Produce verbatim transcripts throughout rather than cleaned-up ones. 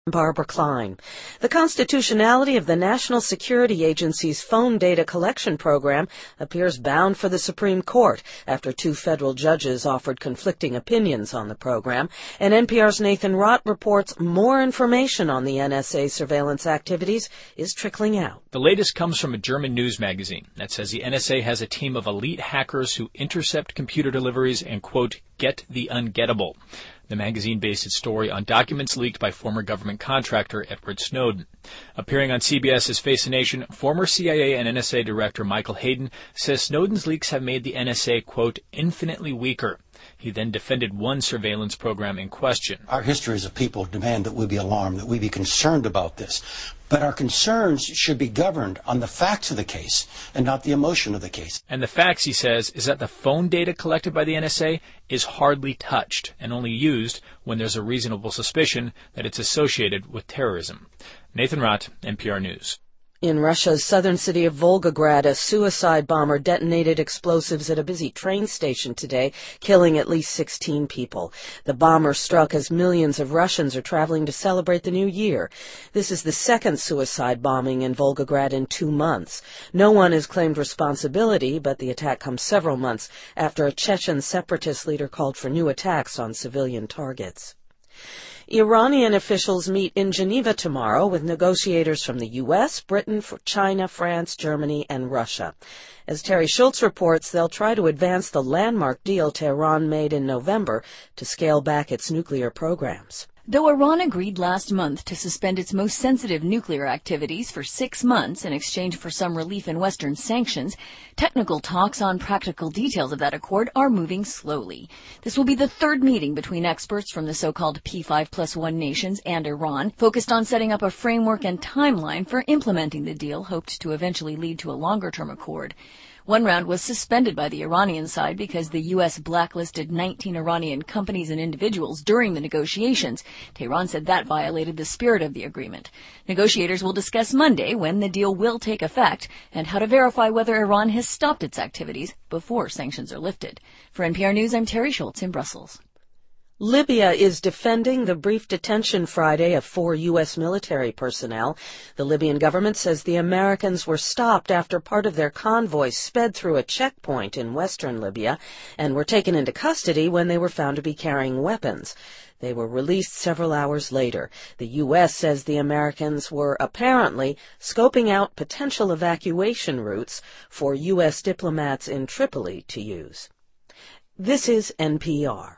Barbara Klein. The constitutionality of the National Security Agency's phone data collection program appears bound for the Supreme Court after two federal judges offered conflicting opinions on the program, and N P R's Nathan Rott reports more information on the N S A surveillance activities is trickling out. The latest comes from a German news magazine that says the N S A has a team of elite hackers who intercept computer deliveries and, quote, get the ungettable. The magazine based its story on documents leaked by former government contractor Edward Snowden. Appearing on CBS's Face the Nation, former C I A and N S A Director Michael Hayden says Snowden's leaks have made the N S A, quote, infinitely weaker. He then defended one surveillance program in question. Our history as a people demand that we be alarmed, that we be concerned about this. But our concerns should be governed on the facts of the case and not the emotion of the case. And the facts, he says, is that the phone data collected by the N S A is hardly touched and only used when there's a reasonable suspicion that it's associated with terrorism. Nathan Rott, N P R News. In Russia's southern city of Volgograd, a suicide bomber detonated explosives at a busy train station today, killing at least sixteen people. The bomber struck as millions of Russians are traveling to celebrate the new year. This is the second suicide bombing in Volgograd in two months. No one has claimed responsibility, but the attack comes several months after a Chechen separatist leader called for new attacks on civilian targets. Iranian officials meet in Geneva tomorrow with negotiators from the U S, Britain, China, France, Germany, and Russia. As Terry Schultz reports, they'll try to advance the landmark deal Tehran made in November to scale back its nuclear programs. Though Iran agreed last month to suspend its most sensitive nuclear activities for six months in exchange for some relief in Western sanctions, technical talks on practical details of that accord are moving slowly. This will be the third meeting between experts from the so-called P five plus one nations and Iran, focused on setting up a framework and timeline for implementing the deal, hoped to eventually lead to a longer-term accord. One round was suspended by the Iranian side because the U S blacklisted nineteen Iranian companies and individuals during the negotiations. Tehran said that violated the spirit of the agreement. Negotiators will discuss Monday when the deal will take effect and how to verify whether Iran has stopped its activities before sanctions are lifted. For N P R News, I'm Terry Schultz in Brussels. Libya is defending the brief detention Friday of four U S military personnel. The Libyan government says the Americans were stopped after part of their convoy sped through a checkpoint in western Libya and were taken into custody when they were found to be carrying weapons. They were released several hours later. The U S says the Americans were apparently scoping out potential evacuation routes for U S diplomats in Tripoli to use. This is N P R.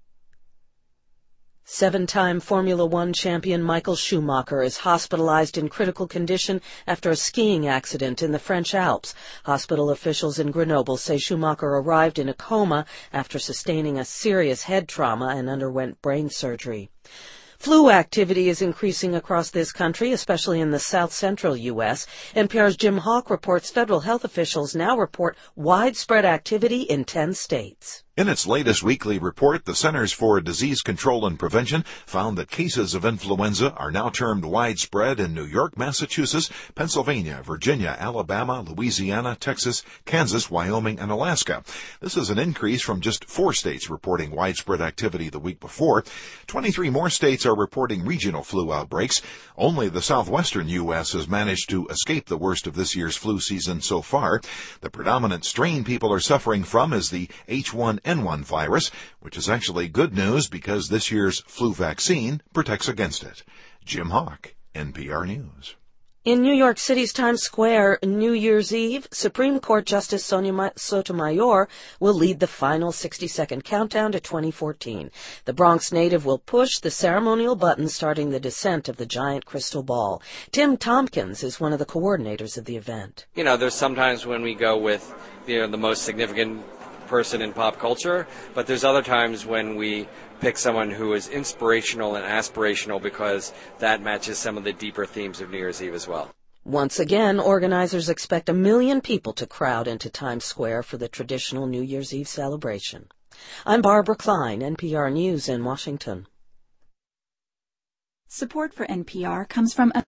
Seven-time Formula One champion Michael Schumacher is hospitalized in critical condition after a skiing accident in the French Alps. Hospital officials in Grenoble say Schumacher arrived in a coma after sustaining a serious head trauma and underwent brain surgery. Flu activity is increasing across this country, especially in the south-central U S N P R's Jim Hawk reports federal health officials now report widespread activity in ten states. In its latest weekly report, the Centers for Disease Control and Prevention found that cases of influenza are now termed widespread in New York, Massachusetts, Pennsylvania, Virginia, Alabama, Louisiana, Texas, Kansas, Wyoming, and Alaska. This is an increase from just four states reporting widespread activity the week before. twenty-three more states are reporting regional flu outbreaks. Only the southwestern U S has managed to escape the worst of this year's flu season so far. The predominant strain people are suffering from is the H one N one virus, which is actually good news because this year's flu vaccine protects against it. Jim Hawk, N P R News. In New York City's Times Square, New Year's Eve, Supreme Court Justice Sonia Sotomayor will lead the final sixty-second countdown to twenty fourteen. The Bronx native will push the ceremonial button starting the descent of the giant crystal ball. Tim Tompkins is one of the coordinators of the event. You know, there's sometimes when we go with, you know, the most significant person in pop culture, but there's other times when we pick someone who is inspirational and aspirational because that matches some of the deeper themes of New Year's Eve as well. Once again, organizers expect a million people to crowd into Times Square for the traditional New Year's Eve celebration. I'm Barbara Klein, N P R News in Washington. Support for N P R comes from